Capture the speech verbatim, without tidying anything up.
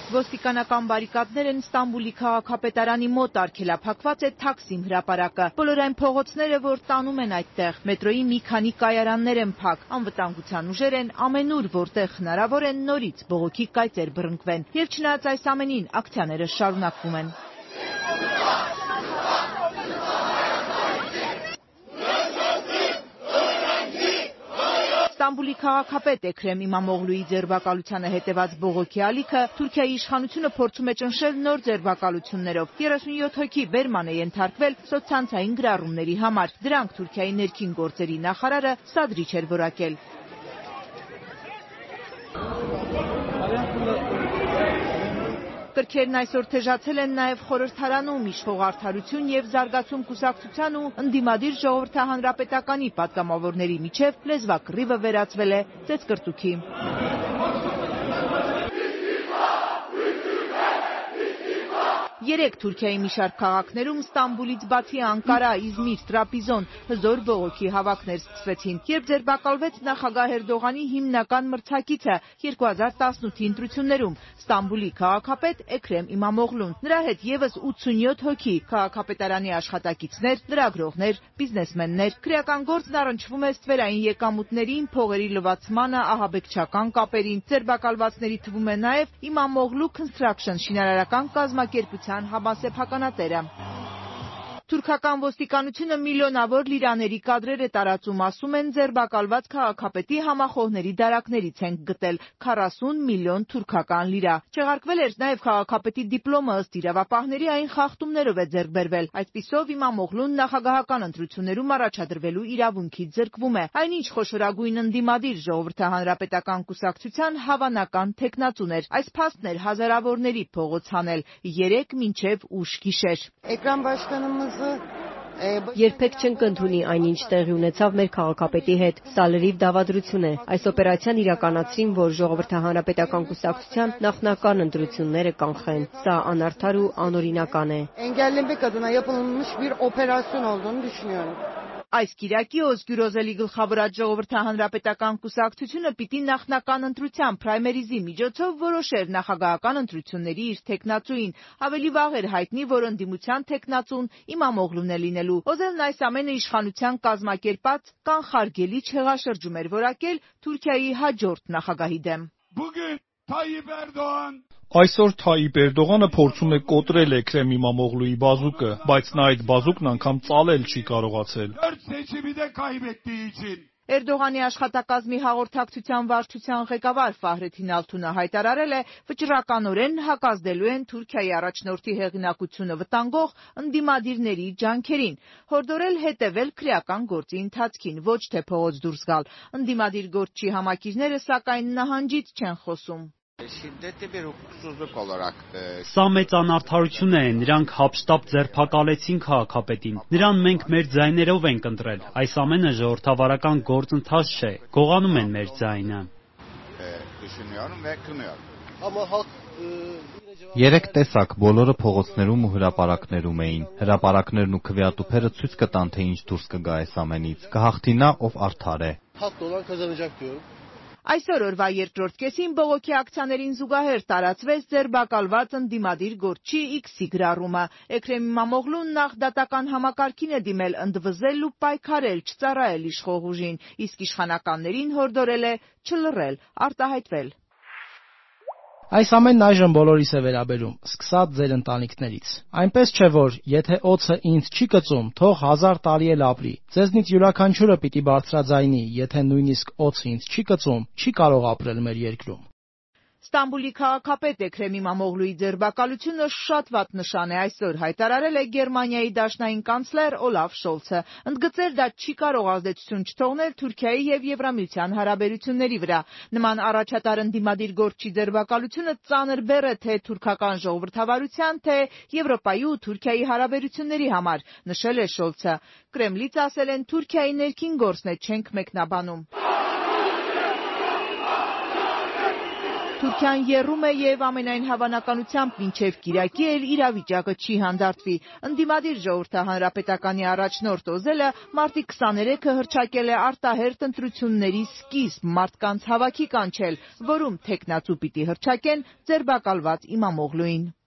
Ոստիկանական բարիկադներ են Ստամբուլի քաղաքապետարանի մոտ արգելափակված է Թաքսիմ հրապարակը։ Բոլոր այն փողոցները, որ տանում են այդտեղ, մետրոյի մի քանի կայարաններ են փակ, անվտանգության ուժեր են ամենուր, որտեղ հնարավոր է նորից բողոքի կայծեր բռնկվեն։ Եվ չնայած այս ամենին, ակցիաները շարունակվում են։ Ստամբուլի քաղաքապետ Էքրեմ Իմամօղլուի ձերբակալությանը հետևած բողոքի ալիքը Թուրքիայի իշխանությունը փորձում է ճնշել նոր ձերբակալություններով։ երեսունյոթ հոգի բերման է ենթարկվել սոցցանցային գրառումների համար։ Դրանք Թուրքիայի ներքին գործերի նախարարը սադրիչ էր որակել։ Կրքերն այսօր թեժացել են նաև խորհրդարանում իշխող Արդարություն և զարգացում կուսակցության ու ընդդիմադիր ժողովրդահանրապետականի պատգամավորների միջև լեզվակռիվը վերածվել է ծեծկռտուքի։ Երեկ Թուրքիայի մի շարք քաղաքներում Ստամբուլից բացի Անկարա, Իզմիր, Տրապիզոն հզոր բողոքի հավաքներ սկսվեցին, երբ ձերբակալվեց նախագահ Էրդողանի հիմնական մրցակիցը երկու հազար տասնութի ընտրություններում Ստամբուլի քաղաքապետ Էքրեմ Իմամօղլուն։ Նրա հետ ևս ութսունյոթ հոգի քաղաքապետարանի աշխատակիցներ, լրագրողներ, բիզնեսմեններ։ Քրեական գործն առնչվում է ստվերային եկամուտներին, փողերի լվացմանը, ահաբեկչական կապերին։ Ձերբակալվածների թվում է նաև Իմամօղլու Construction շինարարական կազմակերպության համասեփականատերը։ Թուրքական ոստիկանությունը միլիոնավոր լիրաների կադրեր է տարածում, ասում են ձերբակալված քաղաքապետի համախոհների դարակներից են գտել քառասուն միլիոն թուրքական լիրա։ Չեղարկվել էր նաև քաղաքապետի դիպլոմը, ըստ իրավապահների այն խախտումներով է ձեռք բերվել։ Այսպիսով Իմամօղլուն նախագահական ընտրություններում առաջադրվելու իրավունքից զրկվում է։ Այնինչ խոշորագույն ընդդիմադիր ժողովրդահանրապետական կուսակցության հավանական թեկնածուն էր։ Այս փաստն էր հազարավորների փողոց հանել երեկ մինչև ուշ գիշեր։ Երբեք չենք ընդունի այն, ինչ տեղի ունեցավ մեր քաղաքապետի հետ։ Սա լրիվ դավադրություն է։ Այս օպերացիան իրականացրին, որ ժողովրդահանրապետական կուսակցության նախնական ընտրությունները կանխեն։ Սա անարդար ու անօրինական է։ Այս կիրակի Օզգյուր Օզելի գլխավորած ժողովրդահանրապետական կուսակցությունը պիտի նախնական ընտրության պրայմերիզի միջոցով որոշեր նախագահական ընտրությունների իր թեկնածուին։ Ավելի վաղ էր հայտնի, որ ընդդիմության թեկնածուն Իմամօղլուն է լինելու։ Օզելն այս ամենը իշխանության կազմակերպած կանխարգելի չեղաշրջում էր որակել Թուրքիայի հաջորդ նախագահի դեմ։ Այսօր Թայիպ Էրդողանը փորձում է կոտրել Էքրեմ Իմամօղլուի բազուկը, բայց նա այդ բազուկն անգամ ծալել չի կարողացել։ Էրդողանի աշխատակազմի հաղորդակցության վարչության ղեկավար Ֆահրեթին Ալթունը հայտարարել է, վճռականորեն հակազդելու են Թուրքիայի առաջնորդի հեղինակությունը վտանգող ընդդիմադիրների ջանքերին, հորդորել հետևել քրեական գործի ընթացքին, ոչ թե փողոց դուրս գալ։ Ընդդիմադիր գործչի համակիրները սակայն նահանջից չեն խոսում։ Սա մեծ անարդարություն է, նրանք հափշտապ ձերբակալեցին քաղաքապետին։ Նրան մենք մեր ձայներով ենք ընտրել։ Այս ամենը ժողովրդավարական գործընթաց չէ, գողանում են մեր ձայնը։ Երեք տեսակ բոլորը փողոցներում ու հրապարակներում էին։ Հրապարակներն ու քվեատուփերը ցույց կտան, թե ինչ դուրս կգա այս ամենից։ Կհաղթի նա, ով արդար է։ Այսօր օրվա երկրորդ կեսին բողոքի ակցիաներին զուգահեռ տարածվեց ձերբակալված ընդդիմադիր գործչի X-ի գրառումը։ Էքրեմ Իմամօղլուն նախ դատական համակարգին է դիմել ընդվզել ու պայքարել, չծառայել իշխող ուժին, իսկ իշխանականներին հորդորել է չլռել, արտահայտվել։ Այս ամենն այժմ բոլորիս է վերաբերում, սկսած ձեր ընտանիքներից։ Այնպես չէ, որ եթե օձը ինձ չի կծում, թող հազար տարի էլ ապրի։ Ձեզնից յուրաքանչյուրը պիտի բարձրաձայնի, եթե նույնիսկ օձը ինձ չի կծում, չի կարող ապրել մեր երկրում։ Ստամբուլի քաղաքապետ Էքրեմ Իմամօղլուի ձերբակալությունը շատ վատ նշան է, այսօր հայտարարել է Գերմանիայի դաշնային կանցլեր Օլաֆ Շոլցը։ Ընդգծել դա չի կարող ազդեցություն չթողնել Թուրքիայի և Եվրամիության հարաբերությունների վրա։ Նման առաջատար ընդդիմադիր գործչի ձերբակալությունը ծանր բեռ է թե թուրքական ժողովրդավարության, թե Եվրոպայի ու Թուրքիայի հարաբերությունների համար, նշել է Շոլցը։ Կրեմլից ասել են Թուրքիայի ներքին գործն է, չենք մեկնաբանում։ Թուրքիան եռում է եւ ամենայն հավանականությամբ մինչեւ կիրակի էլ իրավիճակը չի հանդարտվի։ Ընդդիմադիր ժողովրդահանրապետականի առաջնորդ Օզելը մարտի քսաներեքը հռչակել է արտահերթ ընտրությունների սկիզբ մարդկանց հավաքի կանչել, որում թեկնածու պիտի հռչակեն ձերբակալված Իմամօղլուին։